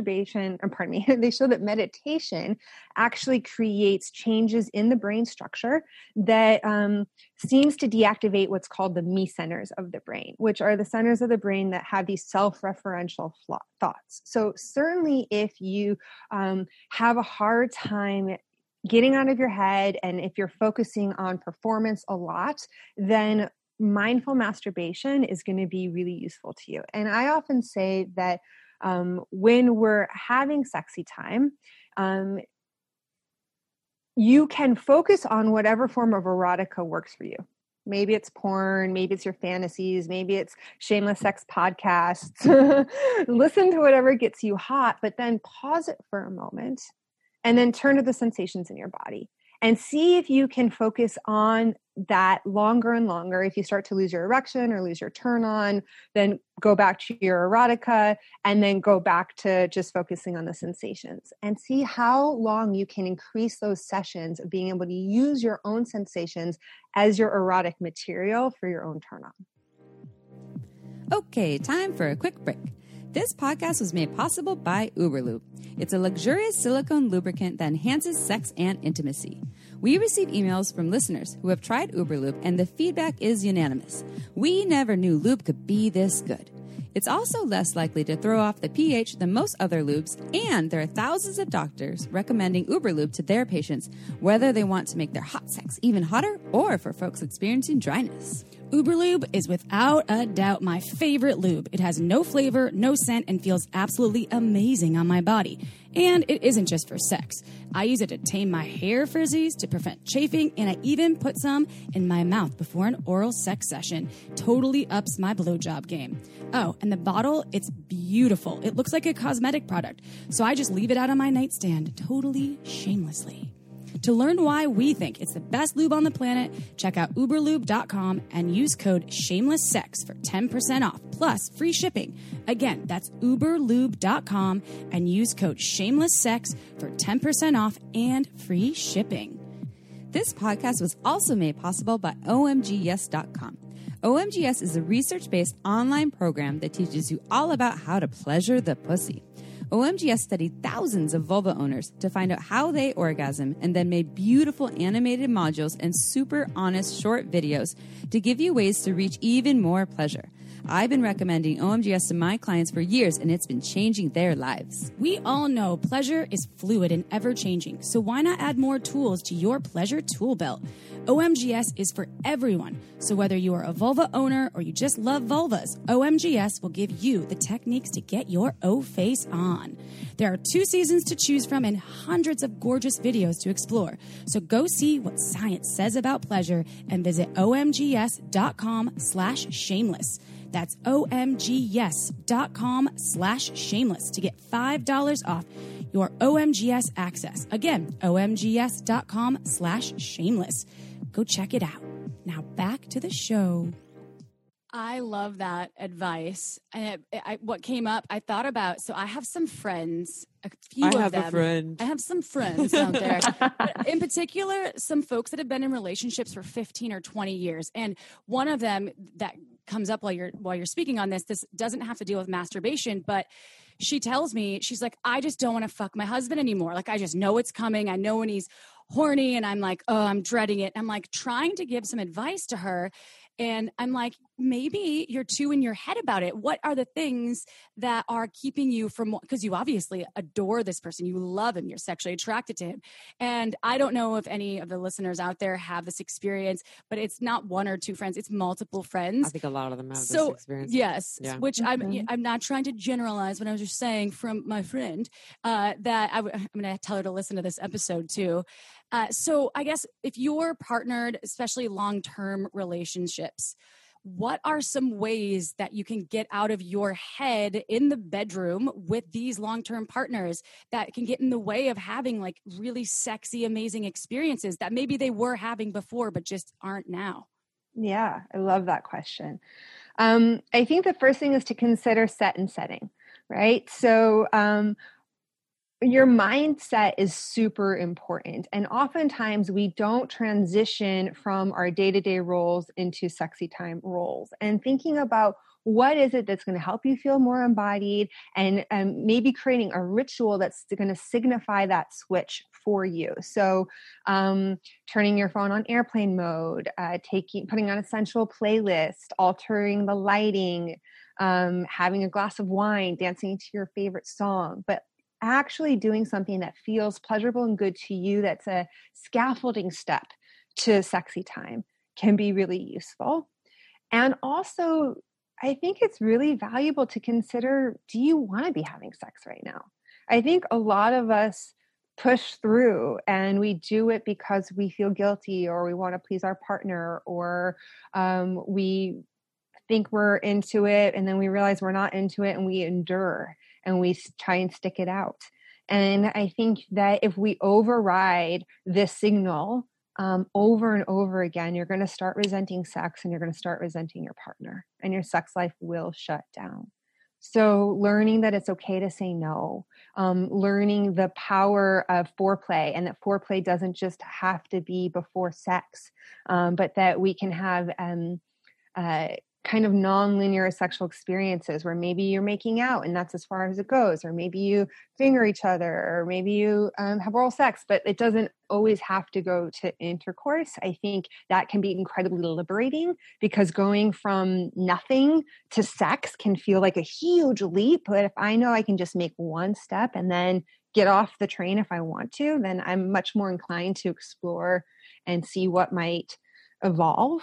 they show that meditation actually creates changes in the brain structure that seems to deactivate what's called the me centers of the brain, which are the centers of the brain that have these self-referential thoughts. So certainly if you have a hard time getting out of your head, and if you're focusing on performance a lot, then mindful masturbation is going to be really useful to you. And I often say that when we're having sexy time, you can focus on whatever form of erotica works for you. Maybe it's porn, maybe it's your fantasies, maybe it's shameless sex podcasts. Listen to whatever gets you hot, but then pause it for a moment. And then turn to the sensations in your body and see if you can focus on that longer and longer. If you start to lose your erection or lose your turn on, then go back to your erotica and then go back to just focusing on the sensations, and see how long you can increase those sessions of being able to use your own sensations as your erotic material for your own turn on. Okay, time for a quick break. This podcast was made possible by Uberlube. It's a luxurious silicone lubricant that enhances sex and intimacy. We receive emails from listeners who have tried Uberlube, and the feedback is unanimous. We never knew lube could be this good. It's also less likely to throw off the pH than most other lubes, and there are thousands of doctors recommending Uberlube to their patients, whether they want to make their hot sex even hotter or for folks experiencing dryness. Uberlube is without a doubt my favorite lube. It has no flavor, no scent, and feels absolutely amazing on my body. And it isn't just for sex. I use it to tame my hair frizzies, to prevent chafing, and I even put some in my mouth before an oral sex session. Totally ups my blowjob game. Oh, and the bottle, it's beautiful. It looks like a cosmetic product, so I just leave it out on my nightstand, totally shamelessly. To learn why we think it's the best lube on the planet, check out uberlube.com and use code SHAMELESSSEX for 10% off, plus free shipping. Again, that's uberlube.com and use code SHAMELESSSEX for 10% off and free shipping. This podcast was also made possible by OMGYes.com. OMGYes is a research-based online program that teaches you all about how to pleasure the pussy. OMGYes studied thousands of vulva owners to find out how they orgasm and then made beautiful animated modules and super honest short videos to give you ways to reach even more pleasure. I've been recommending OMGYes to my clients for years, and it's been changing their lives. We all know pleasure is fluid and ever-changing, so why not add more tools to your pleasure tool belt? OMGYes is for everyone, so whether you are a vulva owner or you just love vulvas, OMGYes will give you the techniques to get your O-face on. There are 2 seasons to choose from and hundreds of gorgeous videos to explore, so go see what science says about pleasure and visit omgyes.com/shameless. That's omgyes.com/shameless to get $5 off your OMGYes access. Again, omgyes.com/shameless. Go check it out. Now back to the show. I love that advice. And what came up, I thought about, so I have some friends, a few of them. I have a friend. I have some friends out there. But in particular, some folks that have been in relationships for 15 or 20 years. And one of them that comes up while you're speaking on this doesn't have to deal with masturbation, but she tells me, she's like, I just don't want to fuck my husband anymore. Like, I just know it's coming. I know when he's horny, and I'm like, oh, I'm dreading it. I'm like trying to give some advice to her. And I'm like, maybe you're too in your head about it. What are the things that are keeping you from, because you obviously adore this person. You love him. You're sexually attracted to him. And I don't know if any of the listeners out there have this experience, but it's not one or two friends. It's multiple friends. I think a lot of them have this experience. Yes, Yeah. which I'm not trying to generalize, but I was just saying from my friend that I'm going to tell her to listen to this episode too. So I guess if you're partnered, especially long-term relationships, what are some ways that you can get out of your head in the bedroom with these long-term partners that can get in the way of having like really sexy, amazing experiences that maybe they were having before, but just aren't now? Yeah, I love that question. I think the first thing is to consider set and setting, right? So your mindset is super important. And oftentimes we don't transition from our day-to-day roles into sexy time roles. And thinking about what is it that's going to help you feel more embodied, and maybe creating a ritual that's going to signify that switch for you. So turning your phone on airplane mode, putting on a sensual playlist, altering the lighting, having a glass of wine, dancing to your favorite song, but actually doing something that feels pleasurable and good to you, that's a scaffolding step to sexy time, can be really useful. And also, I think it's really valuable to consider, do you want to be having sex right now? I think a lot of us push through and we do it because we feel guilty, or we want to please our partner, or we think we're into it and then we realize we're not into it, and we endure and we try and stick it out. And I think that if we override this signal over and over again, you're going to start resenting sex, and you're going to start resenting your partner, and your sex life will shut down. So learning that it's okay to say no, learning the power of foreplay, and that foreplay doesn't just have to be before sex, but that we can have kind of non-linear sexual experiences where maybe you're making out and that's as far as it goes, or maybe you finger each other, or maybe you have oral sex, but it doesn't always have to go to intercourse. I think that can be incredibly liberating, because going from nothing to sex can feel like a huge leap. But if I know I can just make one step and then get off the train if I want to, then I'm much more inclined to explore and see what might evolve.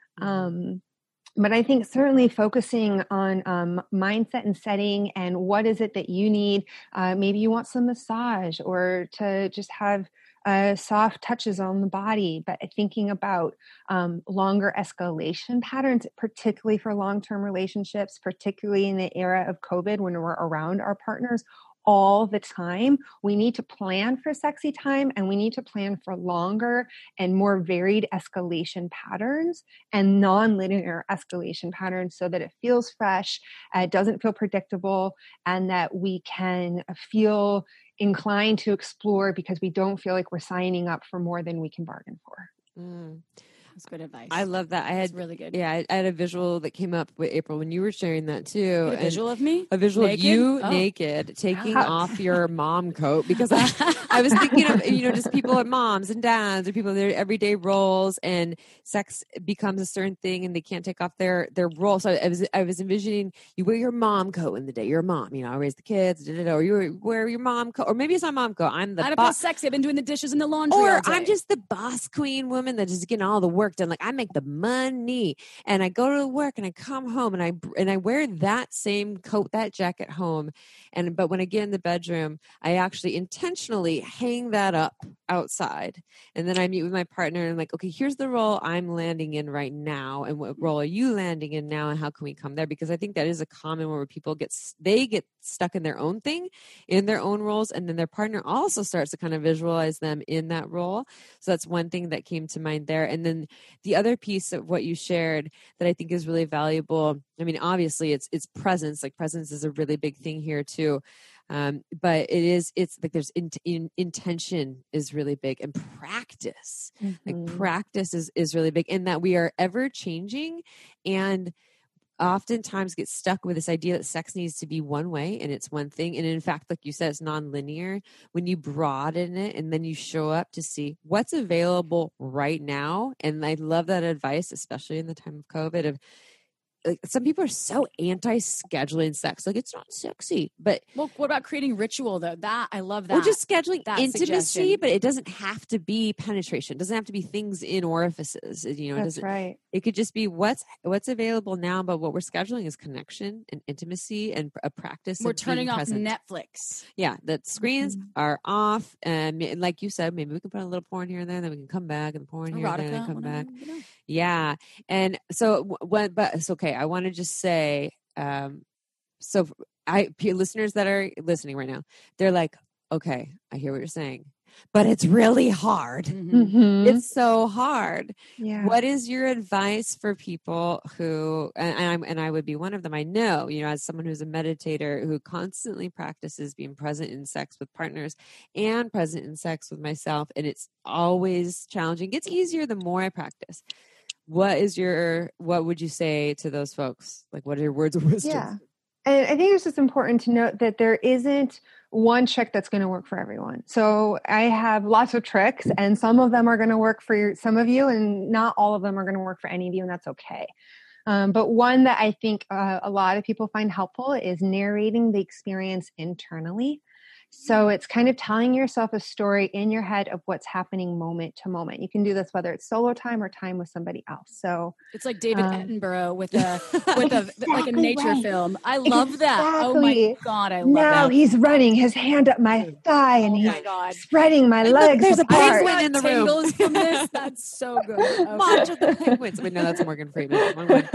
But I think certainly focusing on mindset and setting, and what is it that you need. Maybe you want some massage, or to just have soft touches on the body, but thinking about longer escalation patterns, particularly for long-term relationships, particularly in the era of COVID when we're around our partners all the time. We need to plan for sexy time, and we need to plan for longer and more varied escalation patterns and non-linear escalation patterns, so that it feels fresh, it doesn't feel predictable, and that we can feel inclined to explore because we don't feel like we're signing up for more than we can bargain for. That's good advice. I love that. That's really good. Yeah, I had a visual that came up with April when you were sharing that too. A visual of me? A visual naked? of you Oh. naked, taking off your mom coat, because I was thinking of, just people at moms and dads, or people in their everyday roles, and sex becomes a certain thing and they can't take off their role. So I was envisioning you wear your mom coat in the day. You're a mom, I raise the kids, or you wear your mom coat, or maybe it's not mom coat. I'm the I don't feel sexy. I've been doing the dishes in the laundry or all day. I'm just the boss queen woman that is getting all the work done. Like, I make the money, and I go to work and I come home and I wear that same coat, that jacket home. But when I get in the bedroom, I actually intentionally hang that up outside. And then I meet with my partner and I'm like, okay, here's the role I'm landing in right now. And what role are you landing in now? And how can we come there? Because I think that is a common where people get stuck in their own thing, in their own roles. And then their partner also starts to kind of visualize them in that role. So that's one thing that came to mind there. And then the other piece of what you shared that I think is really valuable, obviously it's presence. Like, presence is a really big thing here too. But it's like there's intention is really big, and practice, like practice is really big, in that we are ever changing, and oftentimes get stuck with this idea that sex needs to be one way and it's one thing. And in fact, like you said, it's non-linear. When you broaden it and then you show up to see what's available right now. And I love that advice, especially in the time of COVID, of like, some people are so anti-scheduling sex. Like, it's not sexy, but what about creating ritual though? That I love that. or just scheduling that intimacy, suggestion. but it doesn't have to be penetration. It doesn't have to be things in orifices. It That's doesn't, right. It could just be what's available now, but what we're scheduling is connection and intimacy and a practice. We're of turning being off present. Netflix. Yeah, the screens are off, and like you said, maybe we can put a little porn here and there, then we can come back and porn here and there, and come back. Yeah, and so but it's okay. I want to just say, listeners that are listening right now, they're like, okay, I hear what you're saying, but it's really hard. It's so hard. Yeah. What is your advice for people who, and I would be one of them, I know, as someone who's a meditator who constantly practices being present in sex with partners and present in sex with myself, and it's always challenging. It gets easier the more I practice. What would you say to those folks? Like, what are your words of wisdom? Yeah. And I think it's just important to note that there isn't one trick that's going to work for everyone. So I have lots of tricks, and some of them are going to work for some of you, and not all of them are going to work for any of you, and that's okay. But one that I think a lot of people find helpful is narrating the experience internally. So it's kind of telling yourself a story in your head of what's happening moment to moment. You can do this whether it's solo time or time with somebody else. So it's like David Attenborough with a like a nature film. I love that. Oh my God, I love that. Now he's running his hand up my thigh and he's spreading my legs. There's a apart. penguin in the room. Tingles from this. That's so good. Okay. March of the Penguins. Wait, no, that's Morgan Freeman.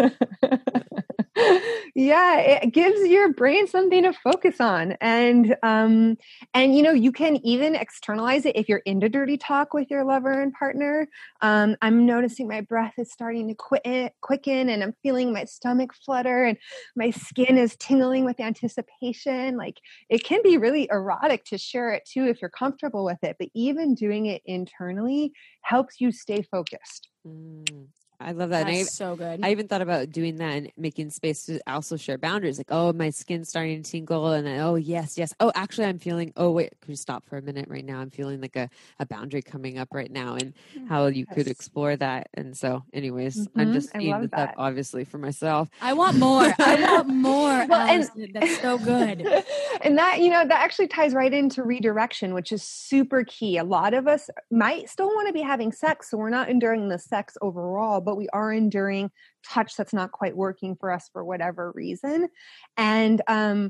Yeah, it gives your brain something to focus on. And you can even externalize it if you're into dirty talk with your lover and partner. I'm noticing my breath is starting to quicken, and I'm feeling my stomach flutter, and my skin is tingling with anticipation. Like, it can be really erotic to share it too if you're comfortable with it, but even doing it internally helps you stay focused. I love that. That's so good. I even thought about doing that and making space to also share boundaries. Like, oh, my skin's starting to tingle. And then, oh, yes. Oh, actually, I'm feeling, oh, wait, can you stop for a minute right now? I'm feeling like a boundary coming up right now, and how you could explore that. And so anyways, I'm just eating this up, obviously, for myself. I want more. Allison. That's so good. And that, that actually ties right into redirection, which is super key. A lot of us might still want to be having sex, so we're not enduring the sex overall, but we are enduring touch that's not quite working for us for whatever reason. And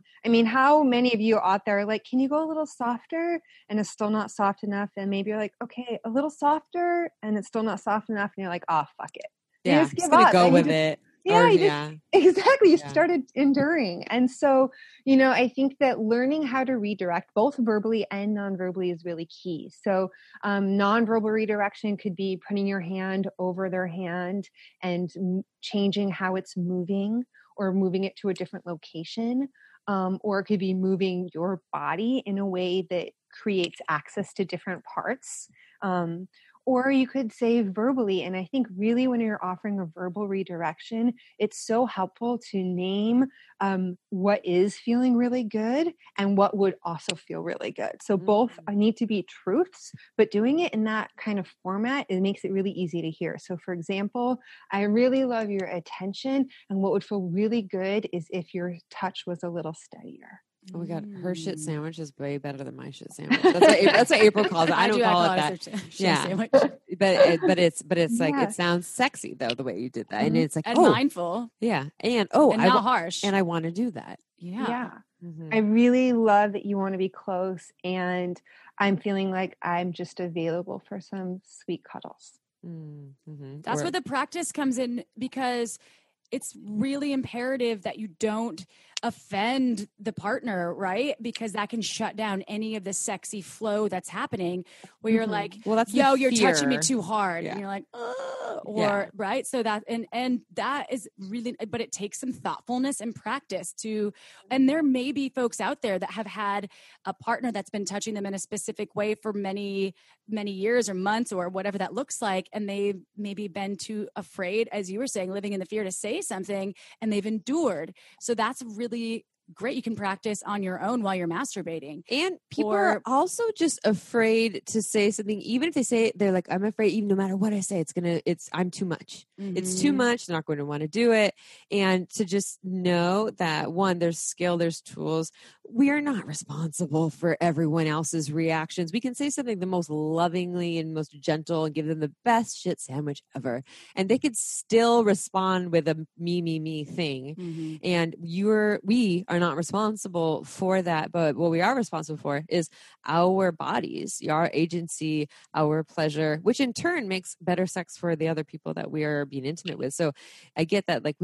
how many of you out there are like, can you go a little softer? And it's still not soft enough. And maybe you're like, okay, a little softer, and it's still not soft enough. And you're like, oh, fuck it. Yeah, just give gonna up. go with it. Exactly. You started enduring. And so, I think that learning how to redirect both verbally and non-verbally is really key. So non-verbal redirection could be putting your hand over their hand and changing how it's moving, or moving it to a different location. Or it could be moving your body in a way that creates access to different parts. Or you could say verbally. And I think really when you're offering a verbal redirection, it's so helpful to name what is feeling really good and what would also feel really good. So both need to be truths, but doing it in that kind of format, it makes it really easy to hear. So for example, I really love your attention, and what would feel really good is if your touch was a little steadier. Oh my God, her shit sandwich is way better than my shit sandwich. That's what April calls it. I don't call it that. Sandwich. but it's like, it sounds sexy though, the way you did that, and it's like, mindful, and not harsh, and I want to do that. Yeah. Mm-hmm. I really love that you want to be close, and I'm feeling like I'm just available for some sweet cuddles. Mm-hmm. That's where the practice comes in, because it's really imperative that you don't offend the partner, right? Because that can shut down any of the sexy flow that's happening, where you're like, well, that's you're touching me too hard. Yeah. And you're like, right. So that, and that is really, but it takes some thoughtfulness and practice and there may be folks out there that have had a partner that's been touching them in a specific way for many, many years or months or whatever that looks like. And they've maybe been too afraid, as you were saying, living in the fear, to say something, and they've endured. So that's really great. You can practice on your own while you're masturbating. And people are also just afraid to say something, even if they say it, they're like, I'm afraid, even no matter what I say, I'm too much. Mm-hmm. It's too much. They're not going to want to do it. And to just know that, one, there's skill, there's tools. We are not responsible for everyone else's reactions. We can say something the most lovingly and most gentle and give them the best shit sandwich ever, and they could still respond with a me thing. Mm-hmm. And we are not responsible for that, but what we are responsible for is our bodies, our agency, our pleasure, which in turn makes better sex for the other people that we are being intimate with. So I get that, like,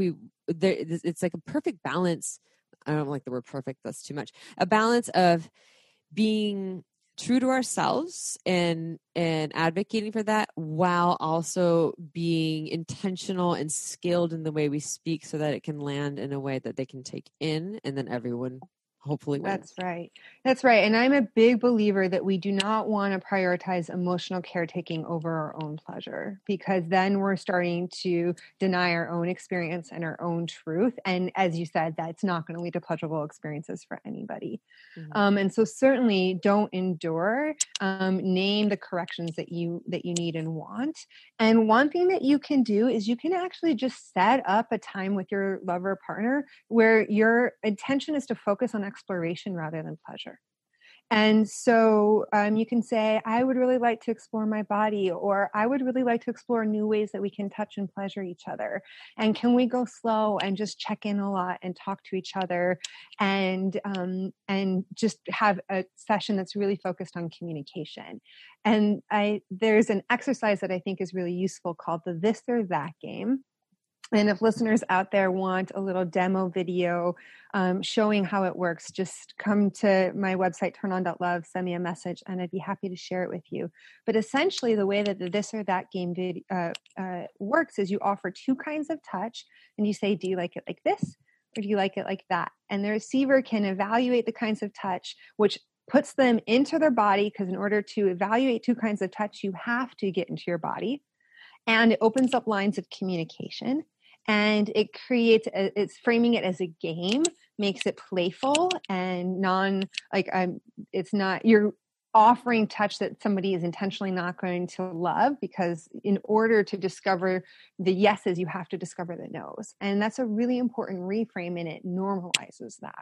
it's like a perfect balance. I don't like the word perfect, that's too much. A balance of being true to ourselves and advocating for that, while also being intentional and skilled in the way we speak, so that it can land in a way that they can take in, and then everyone hopefully wins. That's right. And I'm a big believer that we do not want to prioritize emotional caretaking over our own pleasure, because then we're starting to deny our own experience and our own truth. And as you said, that's not going to lead to pleasurable experiences for anybody. Mm-hmm. And so certainly don't endure. Name the corrections that you need and want. And one thing that you can do is you can actually just set up a time with your lover or partner where your intention is to focus on exploration rather than pleasure. And so you can say, I would really like to explore my body, or I would really like to explore new ways that we can touch and pleasure each other. And can we go slow and just check in a lot and talk to each other, and just have a session that's really focused on communication. And there's an exercise that I think is really useful called the this or that game. And if listeners out there want a little demo video showing how it works, just come to my website, turnon.love, send me a message, and I'd be happy to share it with you. But essentially, the way that the this or that game works is you offer two kinds of touch, and you say, do you like it like this, or do you like it like that? And the receiver can evaluate the kinds of touch, which puts them into their body, because in order to evaluate two kinds of touch, you have to get into your body. and it opens up lines of communication, and it creates, it's framing it as a game, makes it playful and it's not, you're offering touch that somebody is intentionally not going to love, because in order to discover the yeses, you have to discover the nos. And that's a really important reframe, and it normalizes that.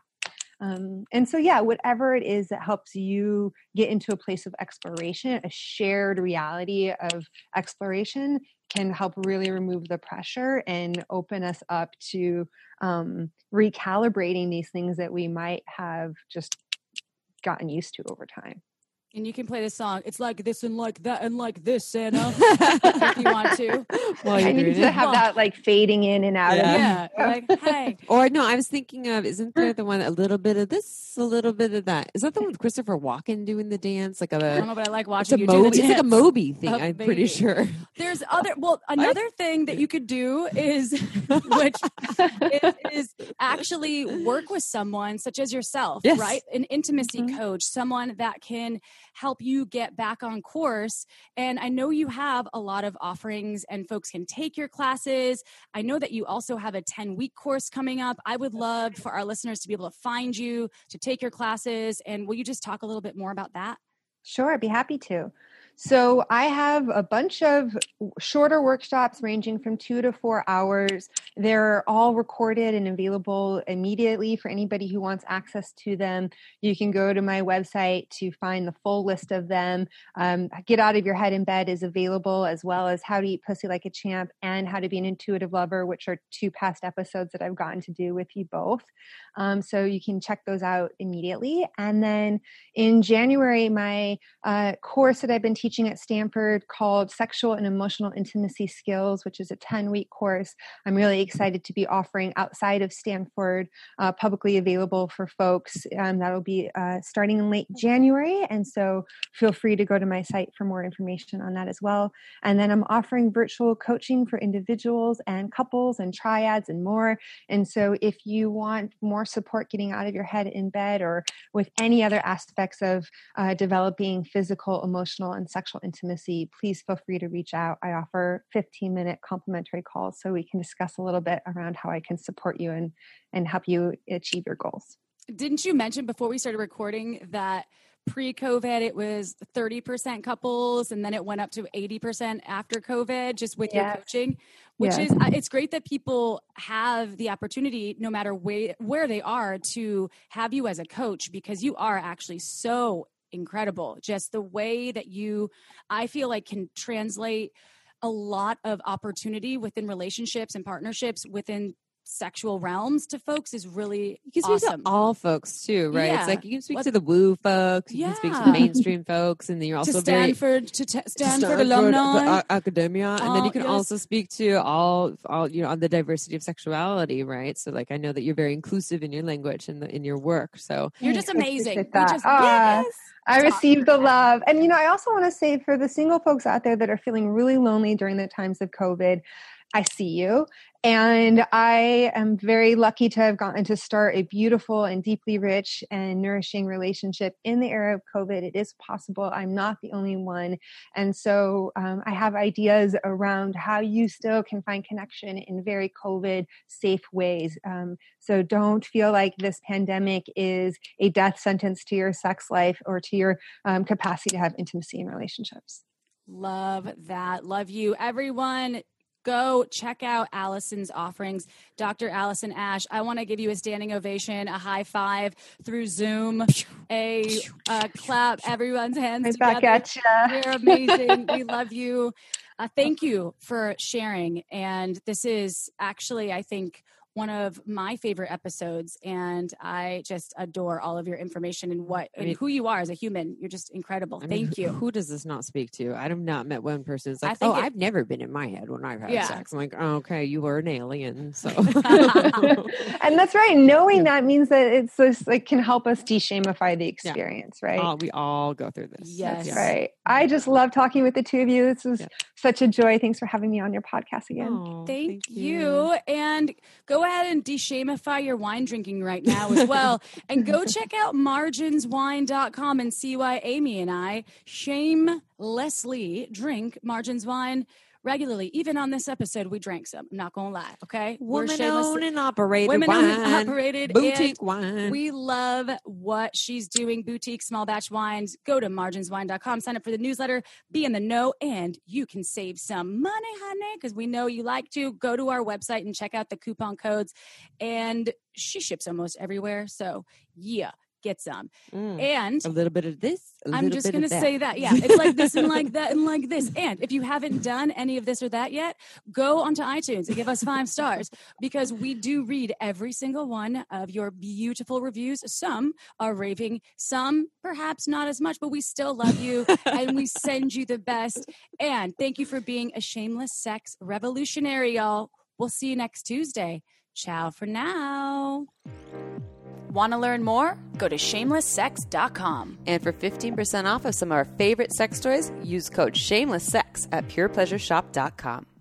And so, yeah, whatever it is that helps you get into a place of exploration, a shared reality of exploration, can help really remove the pressure and open us up to recalibrating these things that we might have just gotten used to over time. And you can play this song. It's like this and like that and like this, Santa, if you want to. Well, I need to have that like fading in and out. Yeah. Like, hey. Or no, I was thinking of, isn't there the one, a little bit of this, a little bit of that? Is that the one with Christopher Walken doing the dance? Like I don't know, but I like watching you it's do the It's dance. like a Moby thing, Oh, I'm baby. pretty sure. There's another thing that you could do is, which is actually work with someone such as yourself, Yes. right? An intimacy coach, someone that can help you get back on course. And I know you have a lot of offerings and folks can take your classes. I know that you also have a 10-week course coming up. I would love for our listeners to be able to find you, to take your classes. And will you just talk a little bit more about that? Sure, I'd be happy to. So I have a bunch of shorter workshops ranging from 2 to 4 hours. They're all recorded and available immediately for anybody who wants access to them. You can go to my website to find the full list of them. Get Out of Your Head in Bed is available, as well as How to Eat Pussy Like a Champ and How to Be an Intuitive Lover, which are 2 past episodes that I've gotten to do with you both. So you can check those out immediately. And then in January, my course that I've been teaching at Stanford called Sexual and Emotional Intimacy Skills, which is a 10-week course. I'm really excited to be offering outside of Stanford, publicly available for folks. That'll be starting in late January. And so feel free to go to my site for more information on that as well. And then I'm offering virtual coaching for individuals and couples and triads and more. And so if you want more support getting out of your head in bed, or with any other aspects of developing physical, emotional, and sexual intimacy, please feel free to reach out. I offer 15-minute complimentary calls so we can discuss a little bit around how I can support you and help you achieve your goals. Didn't you mention before we started recording that pre-COVID it was 30% couples, and then it went up to 80% after COVID, just with your coaching, which is, it's great that people have the opportunity, no matter where they are, to have you as a coach, because you are actually so incredible. Just the way that you, I feel like, can translate a lot of opportunity within relationships and partnerships within sexual realms to folks is really You can speak awesome. to all folks too, right? Yeah. It's like you can speak to the woo folks, you can speak to the mainstream folks, and then you're also Stanford alumni, academia, and then you can yes. also speak to all on the diversity of sexuality, right? So like I know that you're very inclusive in your language and in your work. So you're just amazing. I received the love. And, I also want to say for the single folks out there that are feeling really lonely during the times of COVID, I see you. And I am very lucky to have gotten to start a beautiful and deeply rich and nourishing relationship in the era of COVID. It is possible. I'm not the only one. And so I have ideas around how you still can find connection in very COVID safe ways. So don't feel like this pandemic is a death sentence to your sex life or to your capacity to have intimacy in relationships. Love that. Love you, everyone. Go check out Allison's offerings. Dr. Allison Ash, I want to give you a standing ovation, a high five through Zoom, a clap, everyone's hands Right together. back at ya. You're amazing. We love you. Thank you for sharing. And this is actually, I think, one of my favorite episodes, and I just adore all of your information and who you are as a human. You're just incredible. Thank you. Who does this not speak to? I have not met one person who's like, I've never been in my head when I've had sex. I'm like, oh, okay, you were an alien. So, and that's right. Knowing that means that it's just like can help us de-shamify the experience, right? We all go through this. Yes. That's right. I just love talking with the two of you. This was such a joy. Thanks for having me on your podcast again. Oh, Thank you. And go ahead and de-shamify your wine drinking right now as well. And go check out marginswine.com and see why Amy and I shamelessly drink Margins wine regularly. Even on this episode, we drank some. I'm not going to lie. Okay. Women owned and operated Women wine. owned and operated. Boutique and wine. We love what she's doing. Boutique small batch wines. Go to marginswine.com. Sign up for the newsletter. Be in the know. And you can save some money, honey, because we know you like to. Go to our website and check out the coupon codes. And she ships almost everywhere. So yeah. Get some. And a little bit of this. I'm just going to say that. Yeah. It's like this and like that and like this. And if you haven't done any of this or that yet, go onto iTunes and give us 5 stars because we do read every single one of your beautiful reviews. Some are raving, some perhaps not as much, but we still love you and we send you the best. And thank you for being a shameless sex revolutionary, y'all. We'll see you next Tuesday. Ciao for now. Want to learn more? Go to shamelesssex.com. And for 15% off of some of our favorite sex toys, use code SHAMELESSSEX at purepleasureshop.com.